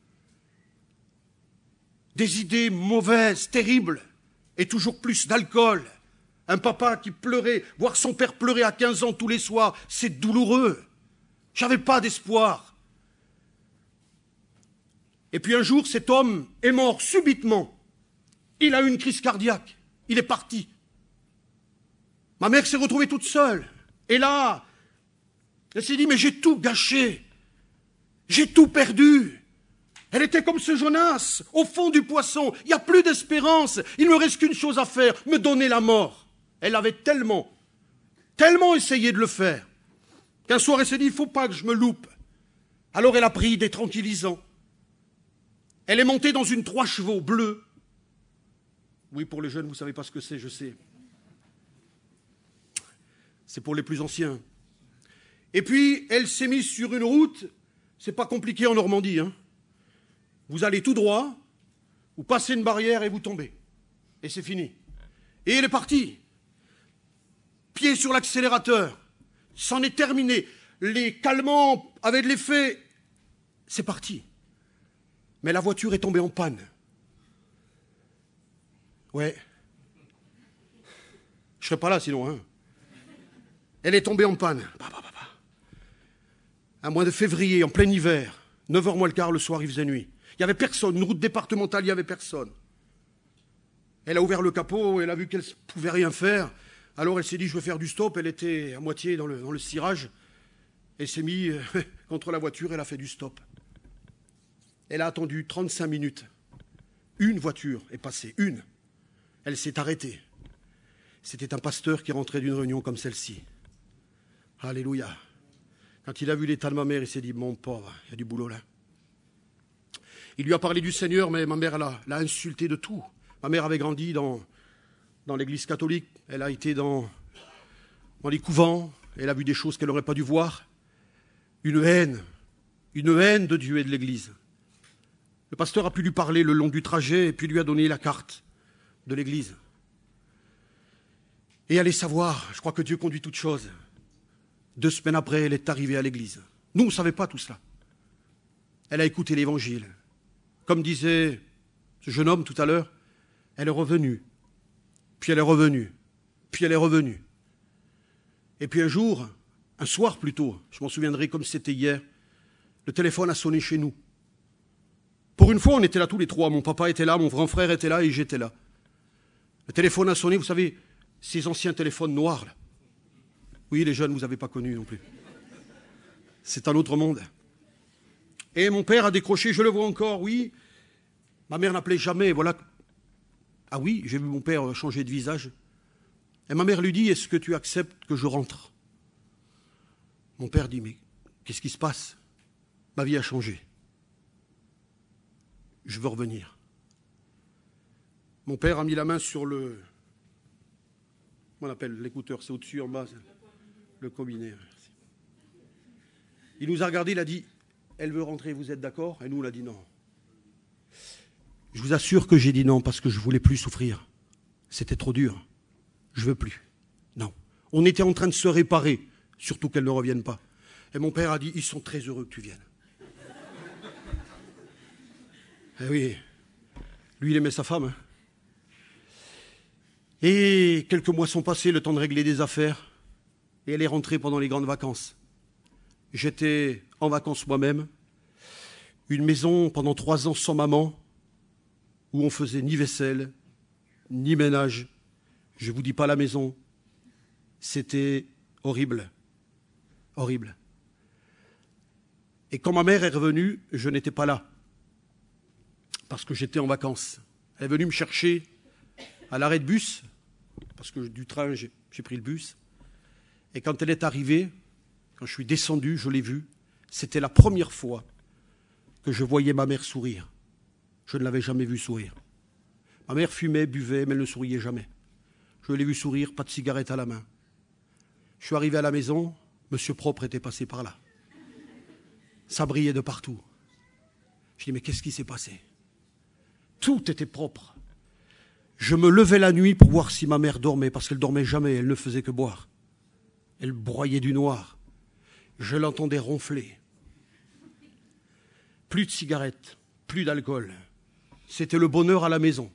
Des idées mauvaises, terribles, et toujours plus d'alcool. Un papa qui pleurait, voir son père pleurer à quinze ans tous les soirs, c'est douloureux. J'avais pas d'espoir. Et puis un jour, cet homme est mort subitement. Il a eu une crise cardiaque. Il est parti. Ma mère s'est retrouvée toute seule. Et là, elle s'est dit, mais j'ai tout gâché. J'ai tout perdu. Elle était comme ce Jonas, au fond du poisson. Il n'y a plus d'espérance. Il ne me reste qu'une chose à faire, me donner la mort. Elle avait tellement, tellement essayé de le faire, qu'un soir elle s'est dit, il ne faut pas que je me loupe. Alors elle a pris des tranquillisants. Elle est montée dans une trois chevaux bleue. Oui, pour les jeunes, vous ne savez pas ce que c'est, je sais. C'est pour les plus anciens. Et puis, elle s'est mise sur une route. C'est pas compliqué en Normandie, hein. Vous allez tout droit, vous passez une barrière et vous tombez. Et c'est fini. Et elle est partie. Pied sur l'accélérateur. C'en est terminé. Les calmants avaient de l'effet. C'est parti. Mais la voiture est tombée en panne. Ouais. Je ne serais pas là sinon, hein. Elle est tombée en panne. Bah, bah, bah, bah. un mois de février, en plein hiver, neuf heures moins le quart, le soir, il faisait nuit. Il n'y avait personne, une route départementale, il n'y avait personne. Elle a ouvert le capot, elle a vu qu'elle ne pouvait rien faire. Alors elle s'est dit, je vais faire du stop. Elle était à moitié dans le, dans le cirage. Elle s'est mise euh, contre la voiture, elle a fait du stop. Elle a attendu trente-cinq minutes. Une voiture est passée, une. Elle s'est arrêtée. C'était un pasteur qui rentrait d'une réunion comme celle-ci. Alléluia. Quand il a vu l'état de ma mère, il s'est dit, mon pauvre, il y a du boulot là. Il lui a parlé du Seigneur, mais ma mère l'a, l'a insulté de tout. Ma mère avait grandi dans, dans l'église catholique. Elle a été dans, dans les couvents. Elle a vu des choses qu'elle n'aurait pas dû voir. Une haine. Une haine de Dieu et de l'église. Le pasteur a pu lui parler le long du trajet et puis lui a donné la carte de l'église. Et allez savoir, je crois que Dieu conduit toutes choses. Deux semaines après, elle est arrivée à l'église. Nous, on ne savait pas tout cela. Elle a écouté l'évangile. Comme disait ce jeune homme tout à l'heure, elle est revenue, puis elle est revenue, puis elle est revenue. Et puis un jour, un soir plutôt, je m'en souviendrai comme c'était hier, le téléphone a sonné chez nous. Pour une fois, on était là tous les trois. Mon papa était là, mon grand frère était là et j'étais là. Le téléphone a sonné, vous savez, ces anciens téléphones noirs, là. Oui, les jeunes, vous n'avez pas connu non plus. C'est un autre monde. Et mon père a décroché, je le vois encore, oui. Ma mère n'appelait jamais, voilà. Ah oui, j'ai vu mon père changer de visage. Et ma mère lui dit, est-ce que tu acceptes que je rentre? Mon père dit, mais qu'est-ce qui se passe? Ma vie a changé. Je veux revenir. Mon père a mis la main sur le... Comment on appelle l'écouteur? C'est au-dessus, en bas. Le combiné. Il nous a regardé, il a dit, elle veut rentrer, vous êtes d'accord? Et nous, on a dit non. Je vous assure que j'ai dit non parce que je ne voulais plus souffrir. C'était trop dur. Je ne veux plus. Non. On était en train de se réparer, surtout qu'elle ne revienne pas. Et mon père a dit, ils sont très heureux que tu viennes. Eh oui, lui, il aimait sa femme. Hein. Et quelques mois sont passés, le temps de régler des affaires. Et elle est rentrée pendant les grandes vacances. J'étais en vacances moi-même. Une maison pendant trois ans sans maman, où on faisait ni vaisselle, ni ménage. Je ne vous dis pas la maison. C'était horrible. Horrible. Et quand ma mère est revenue, je n'étais pas là. Parce que j'étais en vacances. Elle est venue me chercher à l'arrêt de bus, parce que du train, j'ai, j'ai pris le bus. Et quand elle est arrivée, quand je suis descendu, je l'ai vue, c'était la première fois que je voyais ma mère sourire. Je ne l'avais jamais vue sourire. Ma mère fumait, buvait, mais elle ne souriait jamais. Je l'ai vue sourire, pas de cigarette à la main. Je suis arrivé à la maison, Monsieur Propre était passé par là. Ça brillait de partout. Je dis, mais qu'est-ce qui s'est passé? Tout était propre. Je me levais la nuit pour voir si ma mère dormait, parce qu'elle dormait jamais, elle ne faisait que boire. Elle broyait du noir. Je l'entendais ronfler. Plus de cigarettes, plus d'alcool. C'était le bonheur à la maison.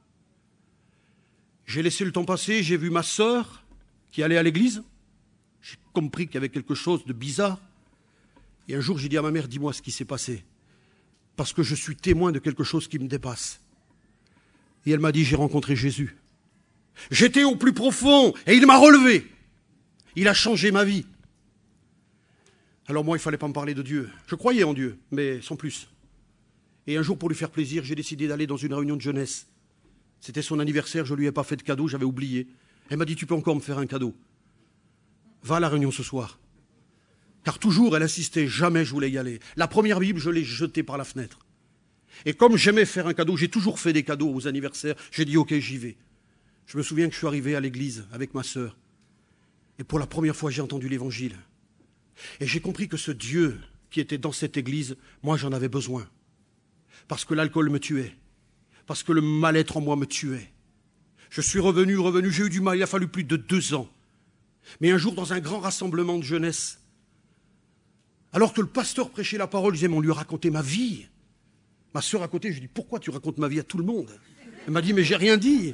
J'ai laissé le temps passer, j'ai vu ma sœur qui allait à l'église. J'ai compris qu'il y avait quelque chose de bizarre. Et un jour, j'ai dit à ma mère, dis-moi ce qui s'est passé. Parce que je suis témoin de quelque chose qui me dépasse. Et elle m'a dit, j'ai rencontré Jésus. J'étais au plus profond et il m'a relevé. Il a changé ma vie. Alors moi, il ne fallait pas me parler de Dieu. Je croyais en Dieu, mais sans plus. Et un jour, pour lui faire plaisir, j'ai décidé d'aller dans une réunion de jeunesse. C'était son anniversaire, je ne lui ai pas fait de cadeau, j'avais oublié. Elle m'a dit, tu peux encore me faire un cadeau. Va à la réunion ce soir. Car toujours, elle insistait, jamais je voulais y aller. La première Bible, je l'ai jetée par la fenêtre. Et comme j'aimais faire un cadeau, j'ai toujours fait des cadeaux aux anniversaires, j'ai dit, ok, j'y vais. Je me souviens que je suis arrivé à l'église avec ma sœur. Et pour la première fois, j'ai entendu l'évangile. Et j'ai compris que ce Dieu qui était dans cette église, moi, j'en avais besoin. Parce que l'alcool me tuait. Parce que le mal-être en moi me tuait. Je suis revenu, revenu, j'ai eu du mal, il a fallu plus de deux ans. Mais un jour, dans un grand rassemblement de jeunesse, alors que le pasteur prêchait la parole, il disait, mais on lui a raconté ma vie. Ma sœur à côté, je lui ai dit, pourquoi tu racontes ma vie à tout le monde? Elle m'a dit, mais j'ai rien dit.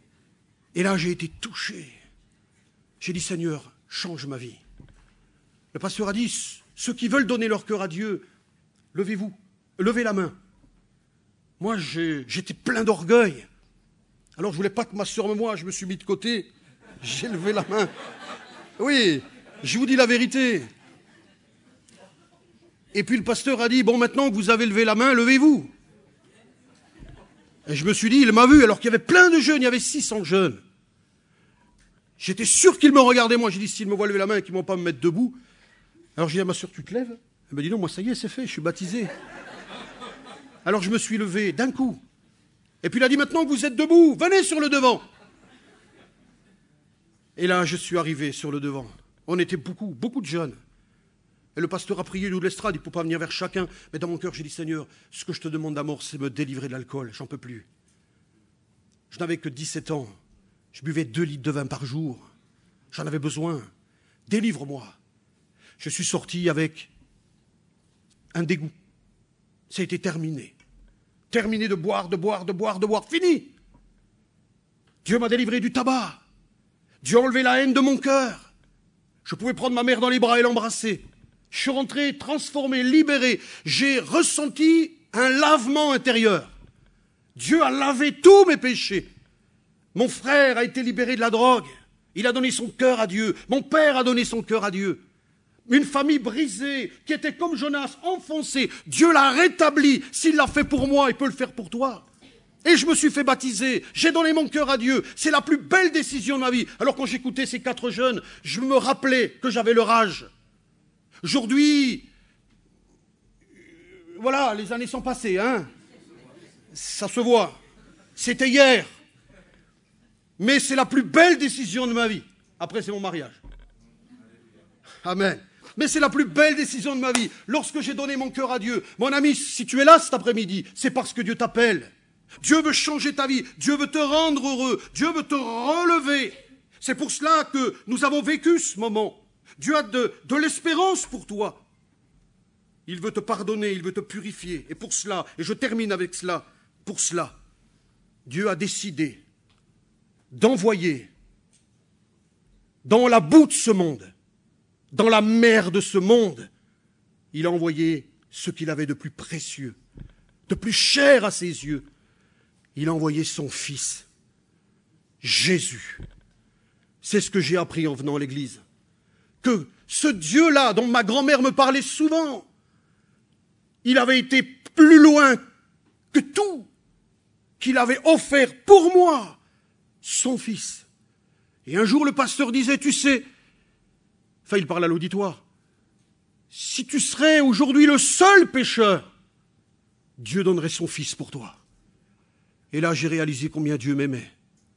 Et là, j'ai été touché. J'ai dit, Seigneur, change ma vie. Le pasteur a dit, ceux qui veulent donner leur cœur à Dieu, levez-vous, levez la main. Moi, j'ai, j'étais plein d'orgueil. Alors, je voulais pas que ma sœur me voie, je me suis mis de côté. J'ai levé la main. Oui, je vous dis la vérité. Et puis le pasteur a dit, bon, maintenant que vous avez levé la main, levez-vous. Et je me suis dit, il m'a vu, alors qu'il y avait plein de jeunes, il y avait six cents jeunes. J'étais sûr qu'il me regardait, moi. J'ai dit, s'il me voit lever la main et qu'ils ne vont pas me mettre debout. Alors j'ai dit à ma sœur, tu te lèves? Elle m'a dit, non, moi ça y est, c'est fait, je suis baptisé. Alors je me suis levé d'un coup. Et puis il a dit, maintenant que vous êtes debout, venez sur le devant. Et là, je suis arrivé sur le devant. On était beaucoup, beaucoup de jeunes. Et le pasteur a prié de l'estrade, il ne peut pas venir vers chacun. Mais dans mon cœur, j'ai dit, Seigneur, ce que je te demande d'abord, c'est me délivrer de l'alcool. J'en peux plus. Je n'avais que dix-sept ans. Je buvais deux litres de vin par jour. J'en avais besoin. Délivre-moi. Je suis sorti avec un dégoût. Ça a été terminé. Terminé de boire, de boire, de boire, de boire. Fini. Dieu m'a délivré du tabac. Dieu a enlevé la haine de mon cœur. Je pouvais prendre ma mère dans les bras et l'embrasser. Je suis rentré transformé, libéré. J'ai ressenti un lavement intérieur. Dieu a lavé tous mes péchés. Mon frère a été libéré de la drogue. Il a donné son cœur à Dieu. Mon père a donné son cœur à Dieu. Une famille brisée, qui était comme Jonas, enfoncée. Dieu l'a rétabli. S'il l'a fait pour moi, il peut le faire pour toi. Et je me suis fait baptiser. J'ai donné mon cœur à Dieu. C'est la plus belle décision de ma vie. Alors quand j'écoutais ces quatre jeunes, je me rappelais que j'avais leur âge. Aujourd'hui, voilà, les années sont passées, hein. Ça se voit. C'était hier. Mais c'est la plus belle décision de ma vie. Après, c'est mon mariage. Amen. Mais c'est la plus belle décision de ma vie. Lorsque j'ai donné mon cœur à Dieu. Mon ami, si tu es là cet après-midi, c'est parce que Dieu t'appelle. Dieu veut changer ta vie. Dieu veut te rendre heureux. Dieu veut te relever. C'est pour cela que nous avons vécu ce moment. Dieu a de, de l'espérance pour toi. Il veut te pardonner, il veut te purifier. Et pour cela, et je termine avec cela, pour cela, Dieu a décidé d'envoyer dans la boue de ce monde, dans la mer de ce monde, il a envoyé ce qu'il avait de plus précieux, de plus cher à ses yeux. Il a envoyé son Fils, Jésus. C'est ce que j'ai appris en venant à l'église. Que ce Dieu-là, dont ma grand-mère me parlait souvent, il avait été plus loin que tout, qu'il avait offert pour moi son Fils. Et un jour, le pasteur disait, tu sais, enfin, il parle à l'auditoire, si tu serais aujourd'hui le seul pécheur, Dieu donnerait son Fils pour toi. Et là, j'ai réalisé combien Dieu m'aimait.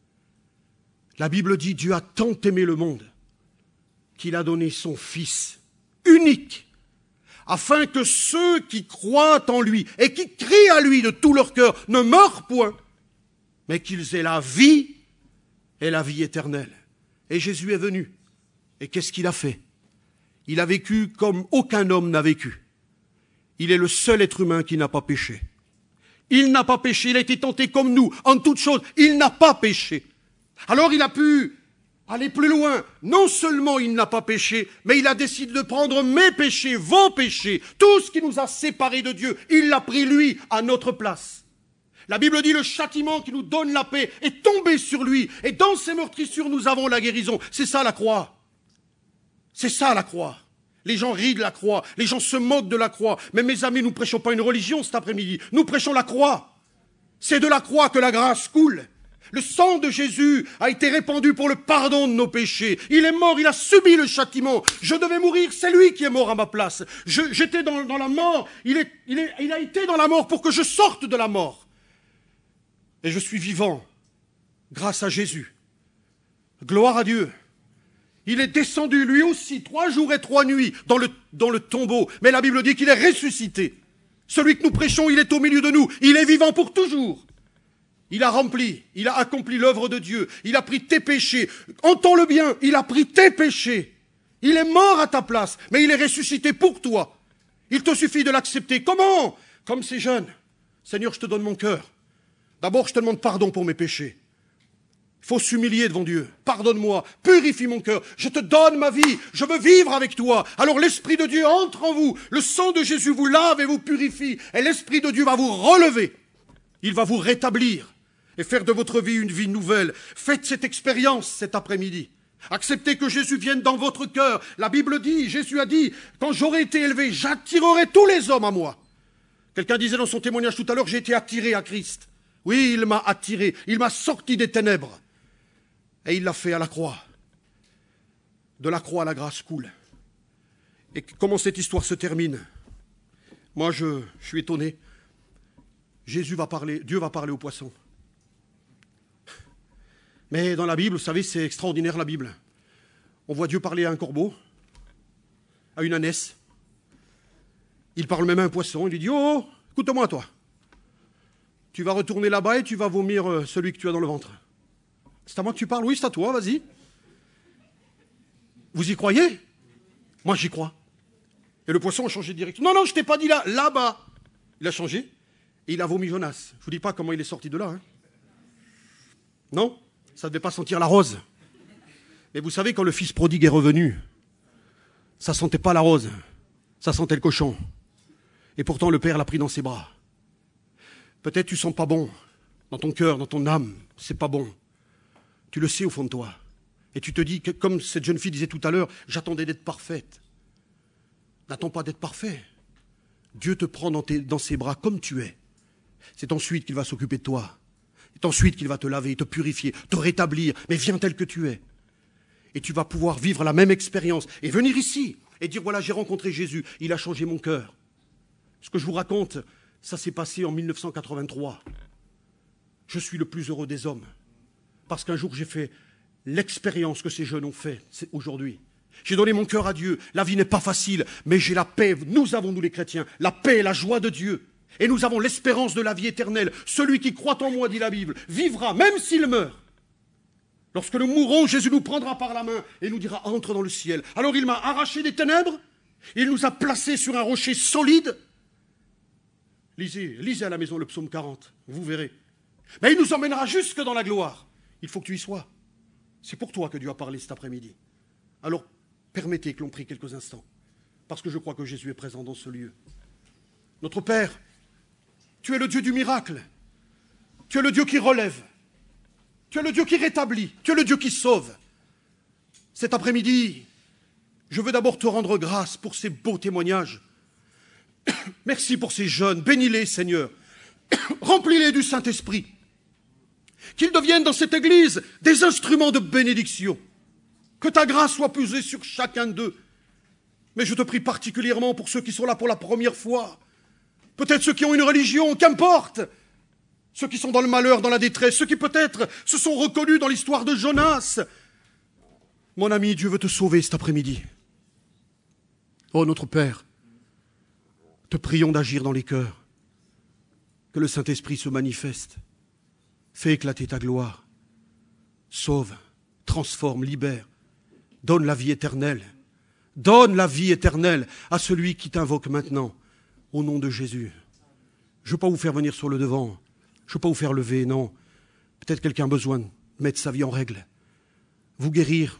La Bible dit, Dieu a tant aimé le monde qu'il a donné son Fils unique, afin que ceux qui croient en lui et qui crient à lui de tout leur cœur ne meurent point, mais qu'ils aient la vie et la vie éternelle. Et Jésus est venu. Et qu'est-ce qu'il a fait? Il a vécu comme aucun homme n'a vécu. Il est le seul être humain qui n'a pas péché. Il n'a pas péché, il a été tenté comme nous, en toutes choses. Il n'a pas péché. Alors il a pu aller plus loin. Non seulement il n'a pas péché, mais il a décidé de prendre mes péchés, vos péchés, tout ce qui nous a séparés de Dieu. Il l'a pris lui à notre place. La Bible dit le châtiment qui nous donne la paix est tombé sur lui. Et dans ses meurtrissures, nous avons la guérison. C'est ça la croix. C'est ça la croix. Les gens rient de la croix, les gens se moquent de la croix. Mais mes amis, nous ne prêchons pas une religion cet après-midi. Nous prêchons la croix. C'est de la croix que la grâce coule. Le sang de Jésus a été répandu pour le pardon de nos péchés. Il est mort, il a subi le châtiment. Je devais mourir, c'est lui qui est mort à ma place. Je, j'étais dans, dans la mort, il, est, il, est, il a été dans la mort pour que je sorte de la mort. Et je suis vivant grâce à Jésus. Gloire à Dieu. Il est descendu lui aussi trois jours et trois nuits dans le, dans le tombeau. Mais la Bible dit qu'il est ressuscité. Celui que nous prêchons, il est au milieu de nous. Il est vivant pour toujours. Il a rempli, il a accompli l'œuvre de Dieu. Il a pris tes péchés. Entends-le bien, il a pris tes péchés. Il est mort à ta place, mais il est ressuscité pour toi. Il te suffit de l'accepter. Comment? Comme ces jeunes. Seigneur, je te donne mon cœur. D'abord, je te demande pardon pour mes péchés. Il faut s'humilier devant Dieu. Pardonne-moi, purifie mon cœur, je te donne ma vie, je veux vivre avec toi. Alors l'Esprit de Dieu entre en vous, le sang de Jésus vous lave et vous purifie, et l'Esprit de Dieu va vous relever. Il va vous rétablir et faire de votre vie une vie nouvelle. Faites cette expérience cet après-midi. Acceptez que Jésus vienne dans votre cœur. La Bible dit, Jésus a dit, quand j'aurai été élevé, j'attirerai tous les hommes à moi. Quelqu'un disait dans son témoignage tout à l'heure, j'ai été attiré à Christ. Oui, il m'a attiré, il m'a sorti des ténèbres. Et il l'a fait à la croix. De la croix, la grâce coule. Et comment cette histoire se termine? Moi, je, je suis étonné. Jésus va parler, Dieu va parler aux poissons. Mais dans la Bible, vous savez, c'est extraordinaire la Bible. On voit Dieu parler à un corbeau, à une ânesse. Il parle même à un poisson. Il lui dit, oh, écoute-moi toi. Tu vas retourner là-bas et tu vas vomir celui que tu as dans le ventre. C'est à moi que tu parles? Oui, c'est à toi, vas-y. Vous y croyez? Moi, j'y crois. Et le poisson a changé de direction. Non, non, je t'ai pas dit là, là-bas. Il a changé et il a vomi Jonas. Je ne vous dis pas comment il est sorti de là. Hein. Non, ça ne devait pas sentir la rose. Mais vous savez, quand le fils prodigue est revenu, ça ne sentait pas la rose, ça sentait le cochon. Et pourtant, le père l'a pris dans ses bras. Peut-être tu sens pas bon, dans ton cœur, dans ton âme, c'est pas bon. Tu le sais au fond de toi. Et tu te dis, que, comme cette jeune fille disait tout à l'heure, j'attendais d'être parfaite. N'attends pas d'être parfait. Dieu te prend dans, tes, dans ses bras comme tu es. C'est ensuite qu'il va s'occuper de toi. C'est ensuite qu'il va te laver, te purifier, te rétablir. Mais viens tel que tu es. Et tu vas pouvoir vivre la même expérience. Et venir ici et dire, voilà, j'ai rencontré Jésus. Il a changé mon cœur. Ce que je vous raconte, ça s'est passé en mille neuf cent quatre-vingt-trois. Je suis le plus heureux des hommes. Parce qu'un jour, j'ai fait l'expérience que ces jeunes ont fait aujourd'hui. J'ai donné mon cœur à Dieu. La vie n'est pas facile, mais j'ai la paix. Nous avons, nous les chrétiens, la paix et la joie de Dieu. Et nous avons l'espérance de la vie éternelle. Celui qui croit en moi, dit la Bible, vivra, même s'il meurt. Lorsque nous mourrons, Jésus nous prendra par la main et nous dira, entre dans le ciel. Alors il m'a arraché des ténèbres. Il nous a placés sur un rocher solide. Lisez, lisez à la maison le psaume quarante, vous verrez. Mais il nous emmènera jusque dans la gloire. Il faut que tu y sois. C'est pour toi que Dieu a parlé cet après-midi. Alors, permettez que l'on prie quelques instants, parce que je crois que Jésus est présent dans ce lieu. Notre Père, tu es le Dieu du miracle. Tu es le Dieu qui relève. Tu es le Dieu qui rétablit. Tu es le Dieu qui sauve. Cet après-midi, je veux d'abord te rendre grâce pour ces beaux témoignages. Merci pour ces jeunes. Bénis-les, Seigneur. Remplis-les du Saint-Esprit. Qu'ils deviennent dans cette église des instruments de bénédiction. Que ta grâce soit posée sur chacun d'eux. Mais je te prie particulièrement pour ceux qui sont là pour la première fois. Peut-être ceux qui ont une religion, qu'importe. Ceux qui sont dans le malheur, dans la détresse. Ceux qui peut-être se sont reconnus dans l'histoire de Jonas. Mon ami, Dieu veut te sauver cet après-midi. Oh notre Père, te prions d'agir dans les cœurs. Que le Saint-Esprit se manifeste. Fais éclater ta gloire. Sauve, transforme, libère. Donne la vie éternelle. Donne la vie éternelle à celui qui t'invoque maintenant, au nom de Jésus. Je ne veux pas vous faire venir sur le devant. Je ne veux pas vous faire lever, non. Peut-être quelqu'un a besoin de mettre sa vie en règle. Vous guérir.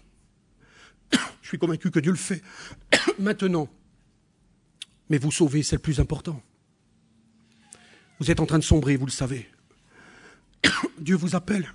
Je suis convaincu que Dieu le fait maintenant. Mais vous sauver, c'est le plus important. Vous êtes en train de sombrer, vous le savez. Dieu vous appelle.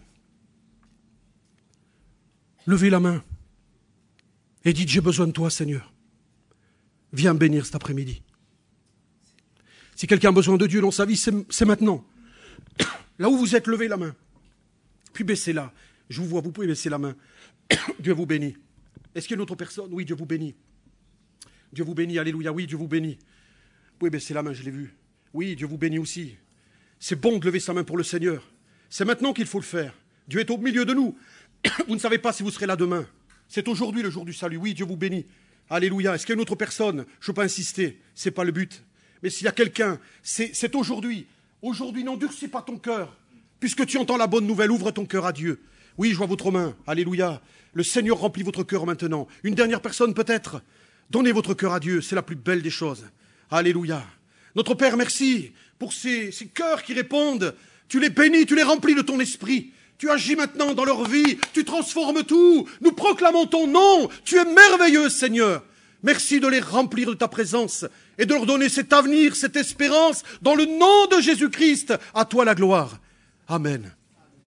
Levez la main et dites, j'ai besoin de toi, Seigneur. Viens me bénir cet après-midi. Si quelqu'un a besoin de Dieu dans sa vie, c'est, c'est maintenant. Là où vous êtes, levez la main. Puis baissez-la. Je vous vois, vous pouvez baisser la main. Dieu vous bénit. Est-ce qu'il y a une autre personne? Oui, Dieu vous bénit. Dieu vous bénit, alléluia. Oui, Dieu vous bénit. Vous pouvez baisser la main, je l'ai vu. Oui, Dieu vous bénit aussi. C'est bon de lever sa main pour le Seigneur. C'est maintenant qu'il faut le faire. Dieu est au milieu de nous. Vous ne savez pas si vous serez là demain. C'est aujourd'hui le jour du salut. Oui, Dieu vous bénit. Alléluia. Est-ce qu'il y a une autre personne? Je ne veux pas insister. Ce n'est pas le but. Mais s'il y a quelqu'un, c'est, c'est aujourd'hui. Aujourd'hui, n'endurcis pas ton cœur. Puisque tu entends la bonne nouvelle, ouvre ton cœur à Dieu. Oui, je vois votre main. Alléluia. Le Seigneur remplit votre cœur maintenant. Une dernière personne peut-être. Donnez votre cœur à Dieu. C'est la plus belle des choses. Alléluia. Notre Père, merci pour ces, ces cœurs qui répondent. Tu les bénis, tu les remplis de ton esprit. Tu agis maintenant dans leur vie, tu transformes tout. Nous proclamons ton nom. Tu es merveilleux, Seigneur. Merci de les remplir de ta présence et de leur donner cet avenir, cette espérance. Dans le nom de Jésus-Christ, à toi la gloire. Amen.